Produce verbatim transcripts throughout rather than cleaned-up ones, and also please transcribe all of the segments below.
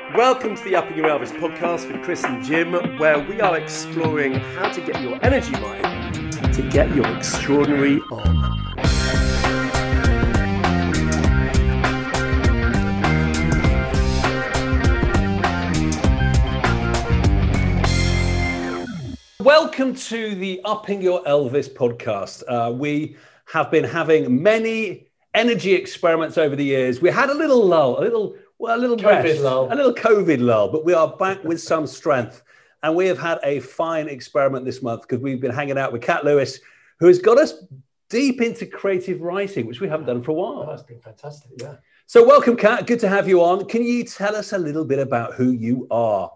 Welcome to the Upping Your Elvis podcast with Chris and Jim, where we are exploring how to get your energy right to get your extraordinary on. Welcome to the Upping Your Elvis podcast. Uh, we have been having many energy experiments over the years. We had a little lull, a little, well, a little COVID rest, lull. a little COVID lull, but we are back with some strength. And we have had a fine experiment this month because we've been hanging out with Kat Lewis, who has got us deep into creative writing, which we haven't done for a while. Oh, that's been fantastic, yeah. So welcome, Kat. Good to have you on. Can you tell us a little bit about who you are?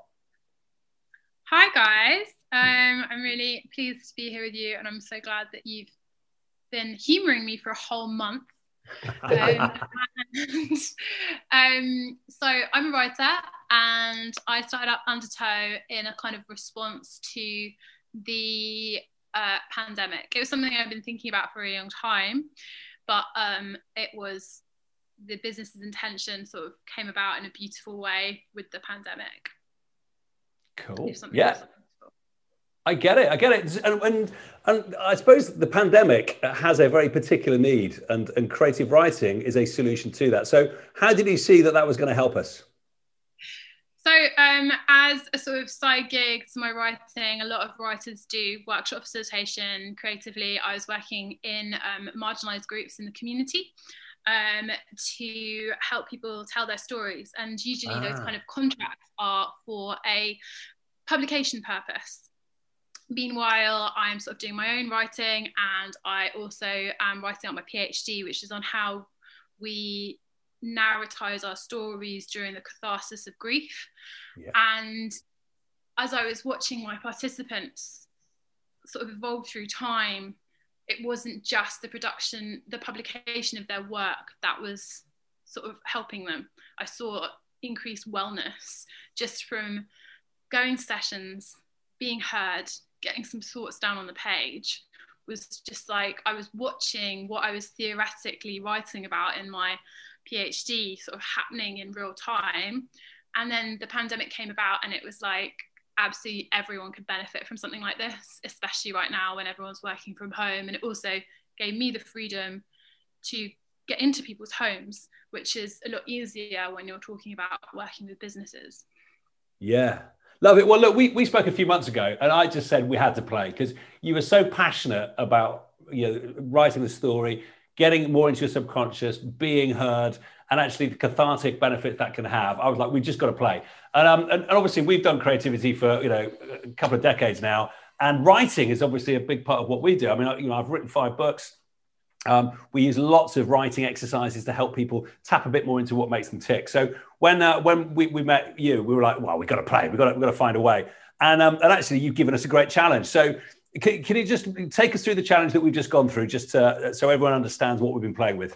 Hi, guys. Um, I'm really pleased to be here with you, and I'm so glad that you've been humouring me for a whole month. um, and, um, so I'm a writer, and I started up Undertow in a kind of response to the uh, pandemic. It was something I've been thinking about for a really long time, but um, it was the business's intention sort of came about in a beautiful way with the pandemic. Cool. Yeah. I get it. I get it. And, and and I suppose the pandemic has a very particular need, and, and creative writing is a solution to that. So how did you see that that was going to help us? So um, as a sort of side gig to my writing, a lot of writers do workshop facilitation creatively. I was working in um, marginalised groups in the community um, to help people tell their stories. And usually ah. those kind of contracts are for a publication purpose. Meanwhile, I'm sort of doing my own writing, and I also am writing out my PhD, which is on how we narratize our stories during the catharsis of grief. Yeah. And as I was watching my participants sort of evolve through time, it wasn't just the production, the publication of their work that was sort of helping them. I saw increased wellness just from going to sessions, being heard, getting some thoughts down on the page. Was just like I was watching what I was theoretically writing about in my PhD sort of happening in real time. And then the pandemic came about, and it was like absolutely everyone could benefit from something like this, especially right now when everyone's working from home. And it also gave me the freedom to get into people's homes, which is a lot easier when you're talking about working with businesses. Yeah. Love it. Well, look, we, we spoke a few months ago, and I just said we had to play because you were so passionate about, you know, writing the story, getting more into your subconscious, being heard, and actually the cathartic benefits that can have. I was like, we just got to play. And, um, and, and obviously we've done creativity for, you know, a couple of decades now, and writing is obviously a big part of what we do. I mean, you know, I've written five books. Um, we use lots of writing exercises to help people tap a bit more into what makes them tick. So when uh, when we, we met you, we were like, well, we've got to play. We've got to, we've got to find a way. And um, and actually, you've given us a great challenge. So can, can you just take us through the challenge that we've just gone through, just to, so everyone understands what we've been playing with?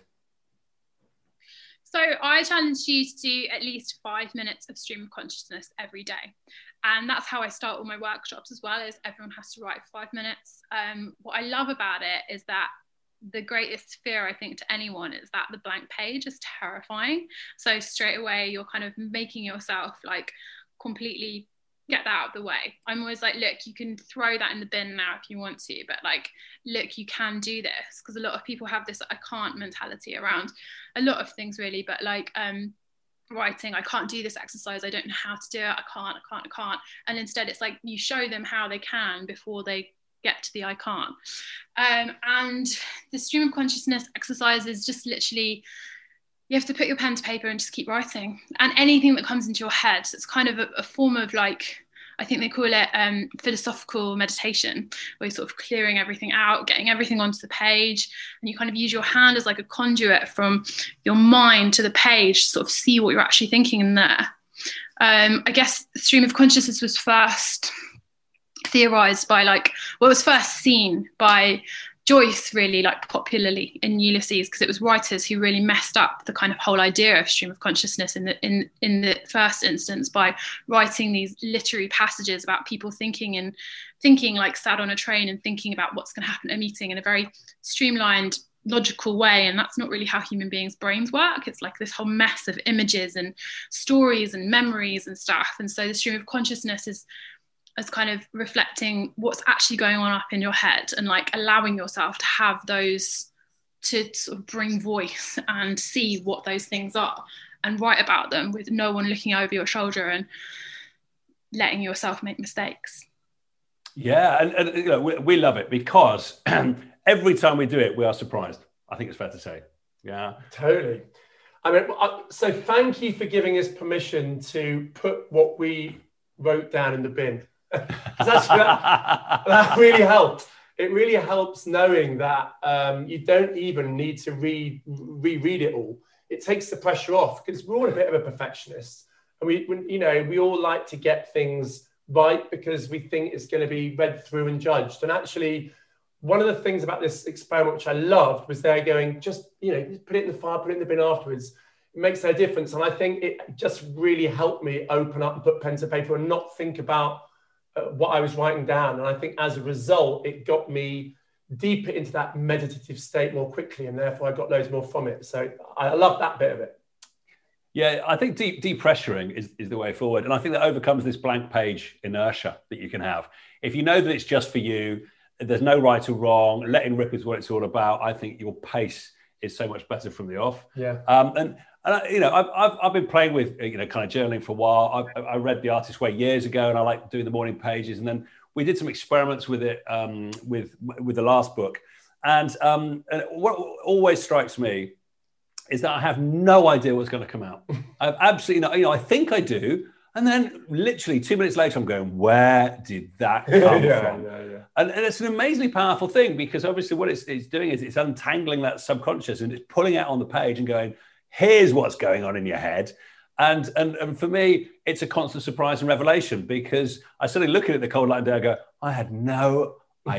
So I challenged you to do at least five minutes of stream of consciousness every day. And that's how I start all my workshops as well, is everyone has to write five minutes. Um, what I love about it is that the greatest fear, I think, to anyone is that the blank page is terrifying. So straight away, you're kind of making yourself like completely get that out of the way. I'm always like, look, you can throw that in the bin now if you want to, but like, look, you can do this. Because a lot of people have this I can't mentality around a lot of things really, but like um, writing, I can't do this exercise, I don't know how to do it, I can't, I can't, I can't. And instead it's like you show them how they can before they get to the I can't. Um, and the stream of consciousness exercise is just literally, you have to put your pen to paper and just keep writing. And anything that comes into your head, so it's kind of a, a form of like, I think they call it um, philosophical meditation, where you're sort of clearing everything out, getting everything onto the page, and you kind of use your hand as like a conduit from your mind to the page to sort of see what you're actually thinking in there. Um, I guess the stream of consciousness was first theorized by like, well, it was first seen by Joyce, really, like popularly in Ulysses, because it was writers who really messed up the kind of whole idea of stream of consciousness in the in in the first instance by writing these literary passages about people thinking and thinking like sat on a train and thinking about what's going to happen at a meeting in a very streamlined logical way, and that's not really how human beings' brains work. It's like this whole mess of images and stories and memories and stuff. And so the stream of consciousness is as kind of reflecting what's actually going on up in your head, and like allowing yourself to have those, to sort of bring voice and see what those things are and write about them with no one looking over your shoulder and letting yourself make mistakes. Yeah, and, and you know, we, we love it because every time we do it, we are surprised. I think it's fair to say. Yeah, totally. I mean, so thank you for giving us permission to put what we wrote down in the bin. That's, that, that really helped. It really helps knowing that um, you don't even need to read reread it all. It takes the pressure off, because we're all a bit of a perfectionist, and we, we, you know, we all like to get things right because we think it's going to be read through and judged. And actually, one of the things about this experiment which I loved was they're going, just, you know, put it in the fire, put it in the bin afterwards. It makes no difference. And I think it just really helped me open up and put pen to paper and not think about uh, what I was writing down. And I think as a result, it got me deeper into that meditative state more quickly, and therefore I got loads more from it. So I love that bit of it. Yeah, I think deep depressuring is, is the way forward. And I think that overcomes this blank page inertia that you can have. If you know that it's just for you, there's no right or wrong, letting rip is what it's all about. I think your pace is so much better from the off. Yeah. Um, and, and I, you know, I've, I've, I've been playing with, you know, kind of journaling for a while. I, I read The Artist's Way years ago, and I like doing the morning pages. And then we did some experiments with it, um, with, with the last book. And, um, and what always strikes me is that I have no idea what's going to come out. I have absolutely no, you know, I think I do. And then literally two minutes later, I'm going, where did that come yeah, from? Yeah, yeah. And, and it's an amazingly powerful thing, because obviously what it's, it's doing is it's untangling that subconscious and it's pulling it on the page and going, here's what's going on in your head. And, and, and for me, it's a constant surprise and revelation, because I suddenly look at it in the cold light and day, I go, I had no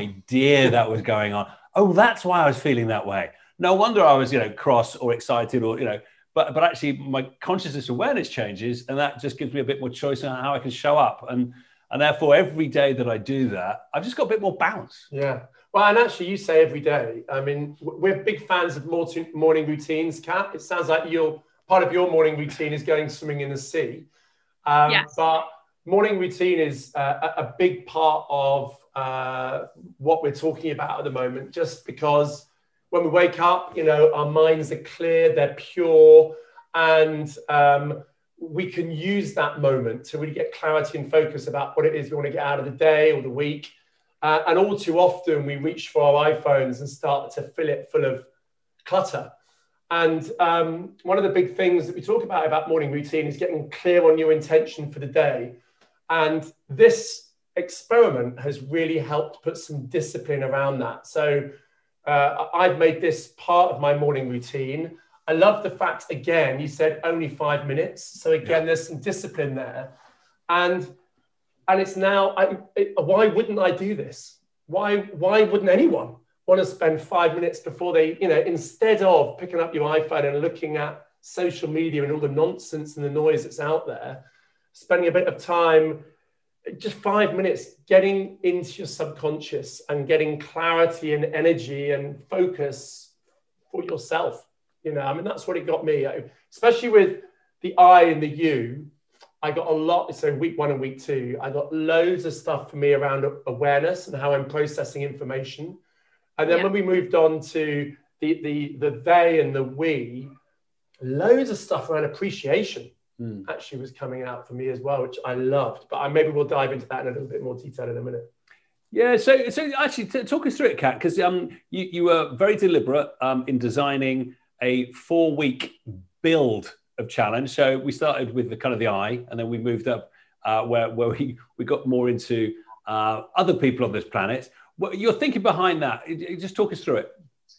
idea that was going on. Oh, that's why I was feeling that way. No wonder I was, you know, cross or excited, or, you know, but but actually my consciousness awareness changes, and that just gives me a bit more choice on how I can show up. And and therefore, every day that I do that, I've just got a bit more bounce. Yeah. Well, and actually, you say every day. I mean, we're big fans of morning routines, Kat. It sounds like you're part of your morning routine is going swimming in the sea. Um, yes. But morning routine is uh, a, a big part of uh, what we're talking about at the moment, just because when we wake up, you know, our minds are clear, they're pure, and um, we can use that moment to really get clarity and focus about what it is we want to get out of the day or the week. Uh, and all too often, we reach for our iPhones and start to fill it full of clutter. And um, one of the big things that we talk about about morning routine is getting clear on your intention for the day. And this experiment has really helped put some discipline around that. So Uh, I've made this part of my morning routine. I love the fact, again, you said only five minutes. So again, yeah. There's some discipline there. And and it's now, I, it, why wouldn't I do this? Why, why wouldn't anyone want to spend five minutes before they, you know, instead of picking up your iPhone and looking at social media and all the nonsense and the noise that's out there, spending a bit of time, just five minutes getting into your subconscious and getting clarity and energy and focus for yourself. You know, I mean, that's what it got me, especially with the I and the you. I got a lot. So week one and week two, I got loads of stuff for me around awareness and how I'm processing information. And then yeah. when we moved on to the, the, the they and the we, loads of stuff around appreciation. Mm. Actually was coming out for me as well, which I loved. But I, maybe we'll dive into that in a little bit more detail in a minute. Yeah, so so actually t- talk us through it, Kat, because um, you, you were very deliberate um, in designing a four-week build of challenge. So we started with the kind of the I, and then we moved up uh, where, where we, we got more into uh, other people on this planet. What you're thinking behind that, just talk us through it.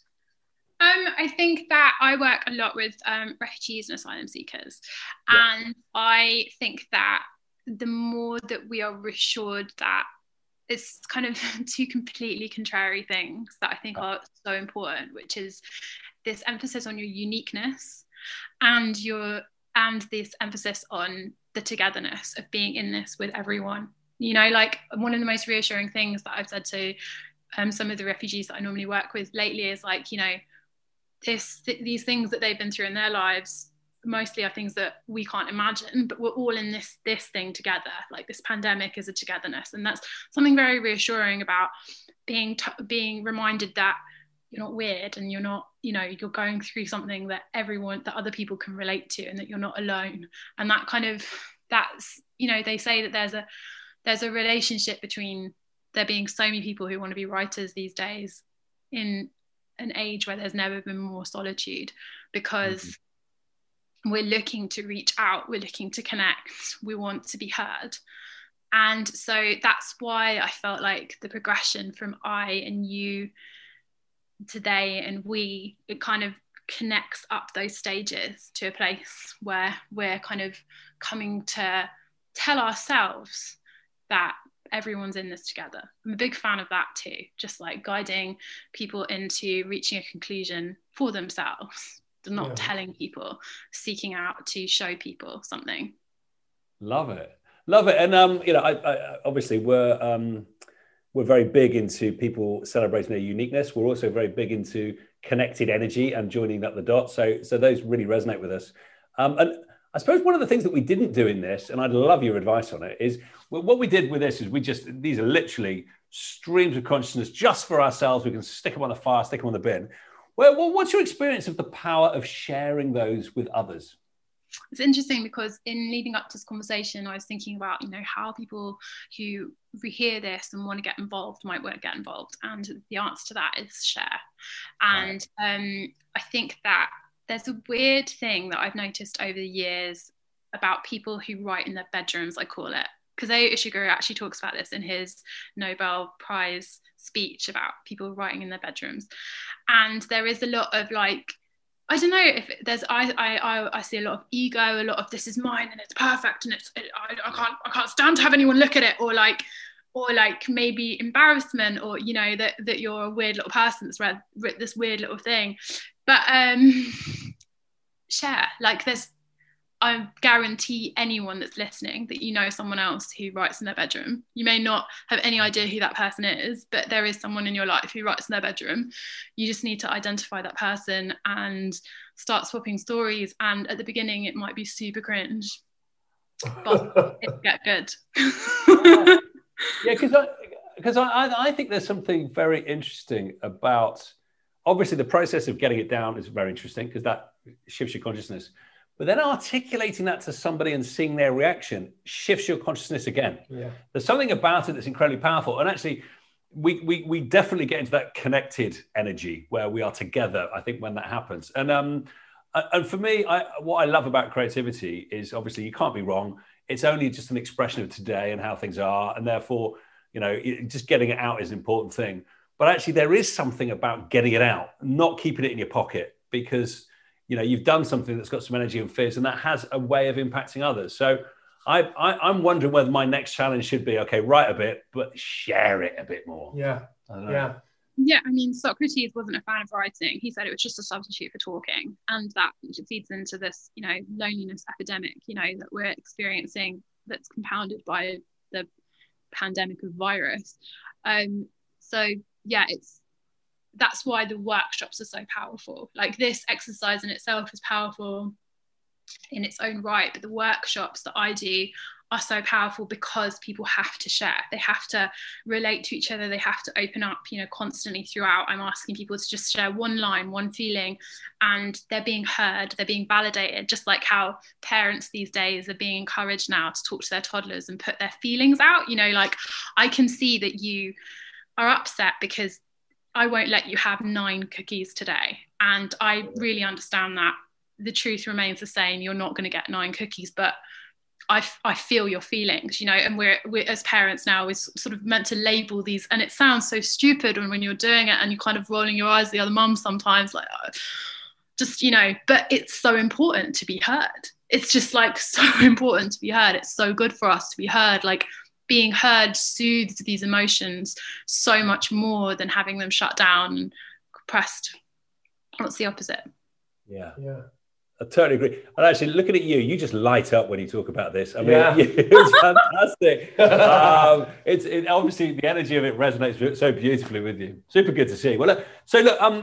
Um, I think that I work a lot with um, refugees and asylum seekers. Yeah. And I think that the more that we are reassured that it's kind of two completely contrary things that I think yeah. are so important, which is this emphasis on your uniqueness and your and this emphasis on the togetherness of being in this with everyone. You know, like one of the most reassuring things that I've said to um, some of the refugees that I normally work with lately is like, you know, this th- these things that they've been through in their lives mostly are things that we can't imagine, but we're all in this this thing together. Like this pandemic is a togetherness, and that's something very reassuring about being t- being reminded that you're not weird, and you're not, you know, you're going through something that everyone, that other people can relate to, and that you're not alone. And that kind of, that's, you know, they say that there's a there's a relationship between there being so many people who want to be writers these days in an age where there's never been more solitude, because mm-hmm. we're looking to reach out, we're looking to connect, we want to be heard. And so that's why I felt like the progression from I and you today and we, it kind of connects up those stages to a place where we're kind of coming to tell ourselves that everyone's in this together. I'm a big fan of that too, just like guiding people into reaching a conclusion for themselves, not yeah. telling people, seeking out to show people something. Love it. Love it. And, um, you know, I, I, obviously we're, um, we're very big into people celebrating their uniqueness. We're also very big into connected energy and joining up the dots. So, so those really resonate with us. Um, and I suppose one of the things that we didn't do in this, and I'd love your advice on it, is well, what we did with this is we just, these are literally streams of consciousness just for ourselves. We can stick them on the fire, stick them on the bin. Well, well, what's your experience of the power of sharing those with others? It's interesting because in leading up to this conversation, I was thinking about, you know, how people who hear this and want to get involved might want to get involved. And the answer to that is share. And right. um, I think that there's a weird thing that I've noticed over the years about people who write in their bedrooms, I call it. Kazuo Ishiguro actually talks about this in his Nobel Prize speech about people writing in their bedrooms. And there is a lot of like, I don't know if there's, I, I, I see a lot of ego, a lot of this is mine and it's perfect and it's, it, I, I can't, I can't stand to have anyone look at it, or like, or like maybe embarrassment, or, you know, that, that you're a weird little person that's read, read this weird little thing. But um, share, like there's, I guarantee anyone that's listening that you know someone else who writes in their bedroom. You may not have any idea who that person is, but there is someone in your life who writes in their bedroom. You just need to identify that person and start swapping stories. And at the beginning, it might be super cringe, but it'll get good. Yeah, because I, because I, I think there's something very interesting about, obviously the process of getting it down is very interesting because that shifts your consciousness. But then articulating that to somebody and seeing their reaction shifts your consciousness again. Yeah. There's something about it that's incredibly powerful. And actually, we, we, we definitely get into that connected energy where we are together, I think, when that happens. And, um, and for me, I, what I love about creativity is obviously you can't be wrong. It's only just an expression of today and how things are. And therefore, you know, it, just getting it out is an important thing. But actually, there is something about getting it out, not keeping it in your pocket, because you know, you've done something that's got some energy and fizz, and that has a way of impacting others. So I, I, I'm wondering whether my next challenge should be, okay, write a bit, but share it a bit more. Yeah, I don't know. yeah. Yeah, I mean, Socrates wasn't a fan of writing. He said it was just a substitute for talking. And that feeds into this, you know, loneliness epidemic, you know, that we're experiencing, that's compounded by the pandemic of virus. Um, so, yeah, it's, that's why the workshops are so powerful. Like this exercise in itself is powerful in its own right, but the workshops that I do are so powerful because people have to share. They have to relate to each other. They have to open up, you know, constantly throughout. I'm asking people to just share one line, one feeling, and they're being heard, they're being validated, just like how parents these days are being encouraged now to talk to their toddlers and put their feelings out. You know, like I can see that you are upset because I won't let you have nine cookies today. And I really understand that the truth remains the same. You're not going to get nine cookies, but I, I feel your feelings, you know, and we're, we're as parents now, we're sort of meant to label these. And it sounds so stupid when, when you're doing it and you're kind of rolling your eyes at the other mum sometimes, like oh, just, you know, but it's so important to be heard. It's just like so important to be heard. It's so good for us to be heard. Like, being heard soothes these emotions so much more than having them shut down and compressed. What's the opposite? Yeah, yeah, I totally agree. And actually, looking at you, you just light up when you talk about this. I mean, yeah. It's fantastic. um, it's it, obviously the energy of it resonates so beautifully with you. Super good to see. Well, look, so look, um,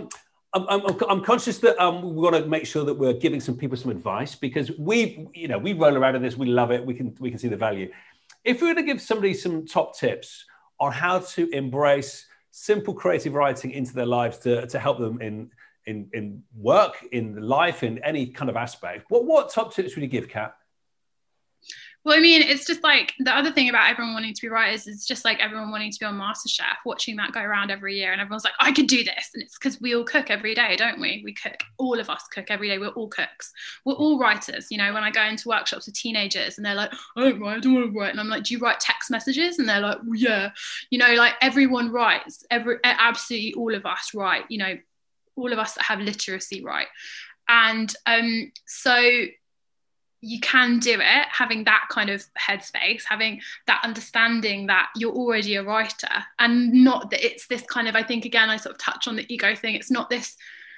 I'm, I'm, I'm conscious that um, we want to make sure that we're giving some people some advice, because we, you know, we roll around in this, we love it, we can we can see the value. If we were to give somebody some top tips on how to embrace simple creative writing into their lives to, to help them in, in in work, in life, in any kind of aspect, what what top tips would you give, Kat? Well, I mean, it's just like the other thing about everyone wanting to be writers is just like everyone wanting to be on MasterChef, watching that go around every year, and everyone's like, I could do this. And it's because we all cook every day, don't we? We cook, all of us cook every day. We're all cooks. We're all writers. You know, when I go into workshops with teenagers and they're like, I don't write, I don't want to write. And I'm like, do you write text messages? And they're like, well, yeah. You know, like everyone writes. Every, absolutely all of us write. You know, all of us that have literacy write. And um, so you can do it, having that kind of headspace, having that understanding that you're already a writer, and not that it's this kind of, I think, again, I sort of touch on the ego thing. It's not this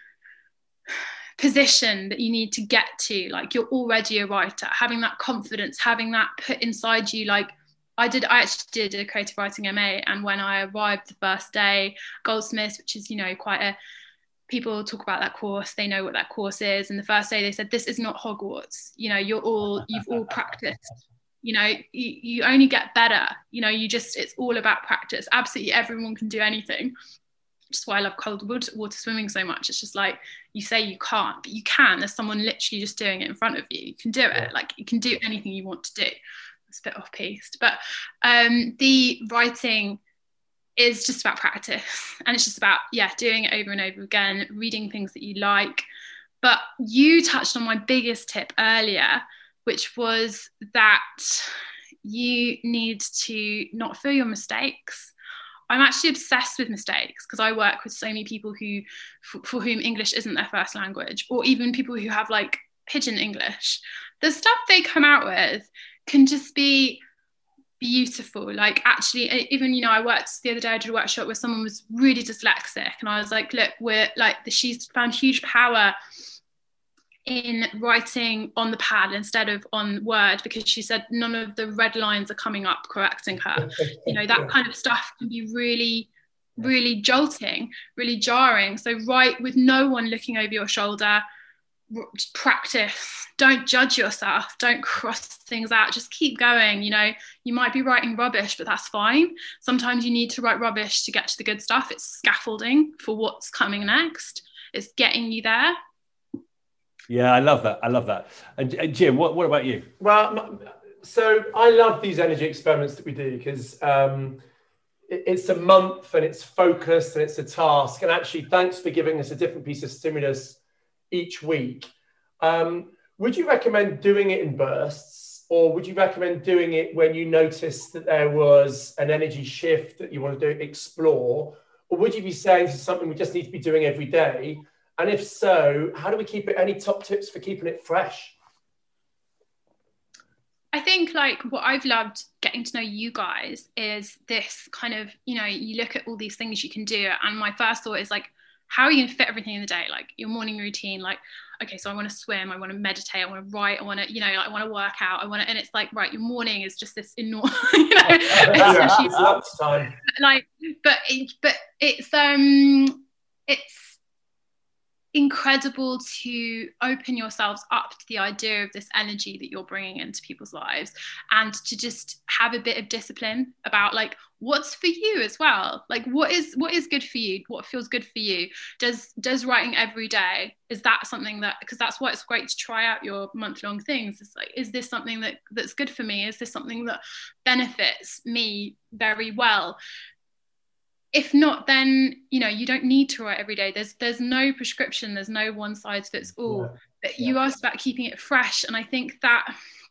position that you need to get to, like you're already a writer, having that confidence, having that put inside you. Like I did, I actually did a creative writing M A, and when I arrived the first day, Goldsmiths, which is, you know, quite a, people talk about that course, they know what that course is. And the first day they said, this is not Hogwarts. You know, you're all, you've all practiced, you know, you, you only get better, you know, you just, it's all about practice. Absolutely everyone can do anything. Which is why I love cold water, water swimming so much. It's just like, you say you can't, but you can. There's someone literally just doing it in front of you. You can do it. Yeah. Like you can do anything you want to do. It's a bit off piste, but um, the writing is just about practice, and it's just about, yeah, doing it over and over again, reading things that you like. But you touched on my biggest tip earlier, which was that you need to not fear your mistakes. I'm actually obsessed with mistakes, because I work with so many people who, for, for whom English isn't their first language, or even people who have like pidgin English. The stuff they come out with can just be beautiful. Like actually, even, you know, I worked the other day, I did a workshop where someone was really dyslexic, and I was like, look, we're like, she's found huge power in writing on the pad instead of on Word, because she said none of the red lines are coming up correcting her. You know, that kind of stuff can be really, really jolting, really jarring. So write with no one looking over your shoulder. Practice, don't judge yourself, don't cross things out, just keep going. You know, you might be writing rubbish, but that's fine. Sometimes you need to write rubbish to get to the good stuff. It's scaffolding for what's coming next. It's getting you there. Yeah, I love that. I love that. And, and Jim, what, what about you? Well, so I love these energy experiments that we do, because um, it, it's a month and it's focused and it's a task. And actually, thanks for giving us a different piece of stimulus each week. Um, would you recommend doing it in bursts, or would you recommend doing it when you notice that there was an energy shift that you want to do, explore? Or would you be saying this is something we just need to be doing every day? And if so, how do we keep it? Any top tips for keeping it fresh? I think like what I've loved getting to know you guys is this kind of, you know, you look at all these things you can do, and my first thought is like, how are you going to fit everything in the day? Like your morning routine, like, okay, so I want to swim, I want to meditate, I want to write, I want to, you know, I want to work out, I want to, and it's like, right, your morning is just this enormous, you know, yeah, time. like, but, but it's, um, it's incredible to open yourselves up to the idea of this energy that you're bringing into people's lives, and to just have a bit of discipline about like what's for you as well. Like what is what is good for you, what feels good for you. Does does writing every day, is that something that, because that's why it's great to try out your month-long things. It's like, is this something that that's good for me? Is this something that benefits me very well? If not, then, you know, you don't need to write every day. There's there's no prescription. There's no one size fits all. Yeah. But you yeah. asked about keeping it fresh. And I think that,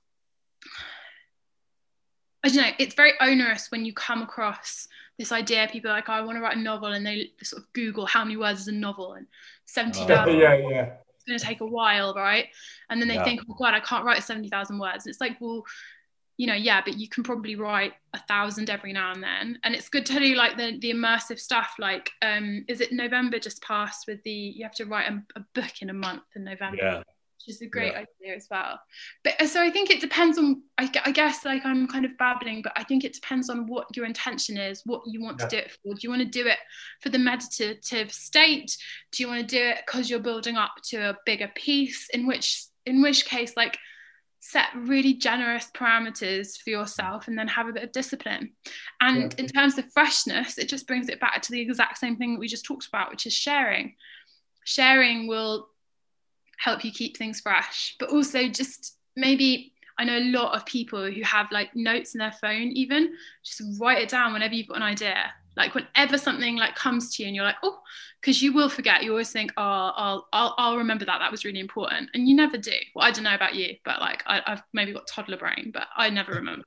I don't know, it's very onerous when you come across this idea. People are like, oh, I want to write a novel. And they sort of Google how many words is a novel, and seventy thousand. Oh. yeah, yeah. It's going to take a while, right? And then they yeah. think, oh, God, I can't write seventy thousand words. And it's like, well, you know, yeah, but you can probably write a thousand every now and then. And it's good to do like the, the immersive stuff. Like, um, is it November just passed with the, you have to write a, a book in a month in November. Yeah. which is a great Yeah. idea as well. But so I think it depends on, I, gu- I guess like I'm kind of babbling, but I think it depends on what your intention is, what you want Yeah. to do it for. Do you want to do it for the meditative state? Do you want to do it because you're building up to a bigger piece? In which, in which case, like, set really generous parameters for yourself and then have a bit of discipline. And Yeah. in terms of freshness, it just brings it back to the exact same thing that we just talked about, which is sharing. Sharing will help you keep things fresh, but also just maybe, I know a lot of people who have like notes in their phone, even just write it down whenever you've got an idea. Like whenever something like comes to you and you're like, oh, because you will forget. You always think, oh, I'll, I'll, I'll remember that. That was really important. And you never do. Well, I don't know about you, but like I, I've maybe got toddler brain, but I never remember.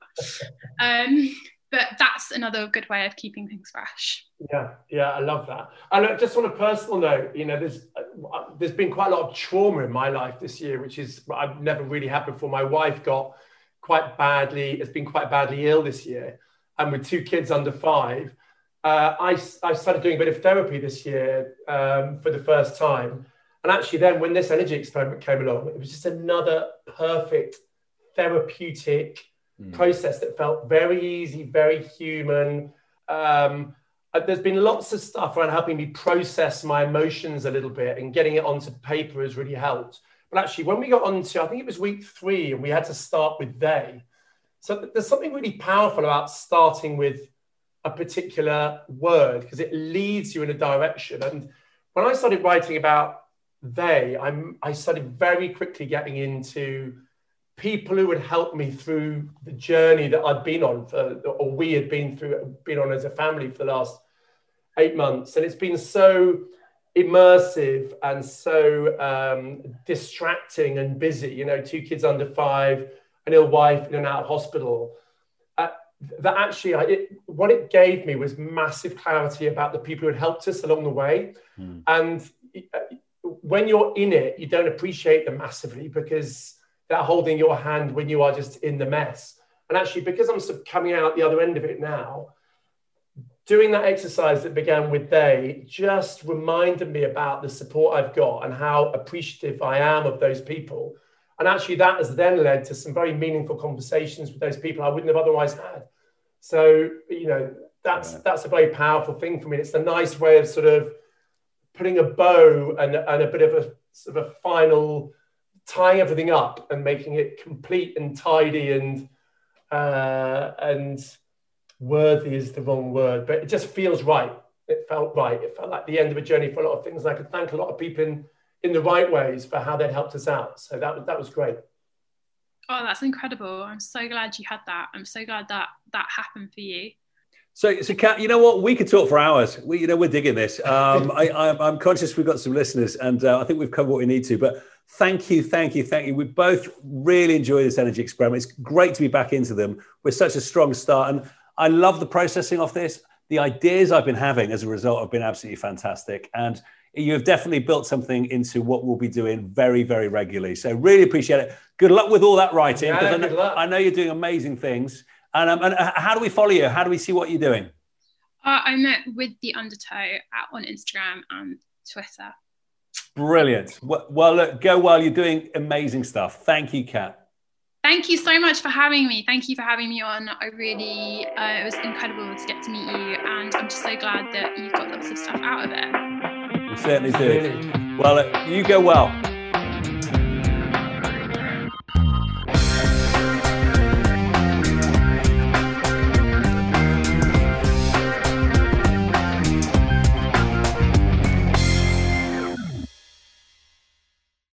um, but that's another good way of keeping things fresh. Yeah, yeah, I love that. And look, just on a personal note, you know, there's uh, there's been quite a lot of trauma in my life this year, which is I've never really had before. My wife got quite badly, has been quite badly ill this year, and with two kids under five, uh, I I started doing a bit of therapy this year um, for the first time. And actually, then when this energy experiment came along, it was just another perfect therapeutic mm. process that felt very easy, very human. Um, There's been lots of stuff around helping me process my emotions a little bit, and getting it onto paper has really helped. But actually, when we got onto, I think it was week three, and we had to start with they. So there's something really powerful about starting with a particular word, because it leads you in a direction. And when I started writing about they, I'm, I started very quickly getting into people who would help me through the journey that I'd been on, for, or we had been through, been on as a family for the last eight months. And it's been so immersive and so um, distracting and busy, you know, two kids under five, an ill wife in and out of hospital, uh, that actually, I, it, what it gave me was massive clarity about the people who had helped us along the way. Mm. And when you're in it, you don't appreciate them massively, because they're holding your hand when you are just in the mess. And actually, because I'm sort of coming out the other end of it now, doing that exercise that began with they just reminded me about the support I've got and how appreciative I am of those people. And actually that has then led to some very meaningful conversations with those people I wouldn't have otherwise had. So, you know, that's, yeah. that's a very powerful thing for me. It's a nice way of sort of putting a bow and, and a bit of a sort of a final, tying everything up and making it complete and tidy and, uh, and, worthy is the wrong word, but it just feels right. It felt right. It felt like the end of a journey for a lot of things. And I could thank a lot of people in, in the right ways for how they'd helped us out. So that, that was great. Oh, that's incredible. I'm so glad you had that. I'm so glad that that happened for you. So, so Kat, you know what? We could talk for hours. We, you know, we're digging this. Um, I, I'm, I'm conscious we've got some listeners, and uh, I think we've covered what we need to. But thank you, thank you, thank you. We both really enjoy this energy experiment. It's great to be back into them. We're such a strong start, and I love the processing of this. The ideas I've been having as a result have been absolutely fantastic. And you have definitely built something into what we'll be doing very, very regularly. So really appreciate it. Good luck with all that writing. Yeah, I, good know, luck. I know you're doing amazing things. And, um, and how do we follow you? How do we see what you're doing? Uh, I'm at With The Undertow at, on Instagram and Twitter. Brilliant. Well, well, look, go well. You're doing amazing stuff. Thank you, Kat. Thank you so much for having me. Thank you for having me on. I really, uh, it was incredible to get to meet you, and I'm just so glad that you've got lots of stuff out of it. We certainly do. Well, uh, you go well.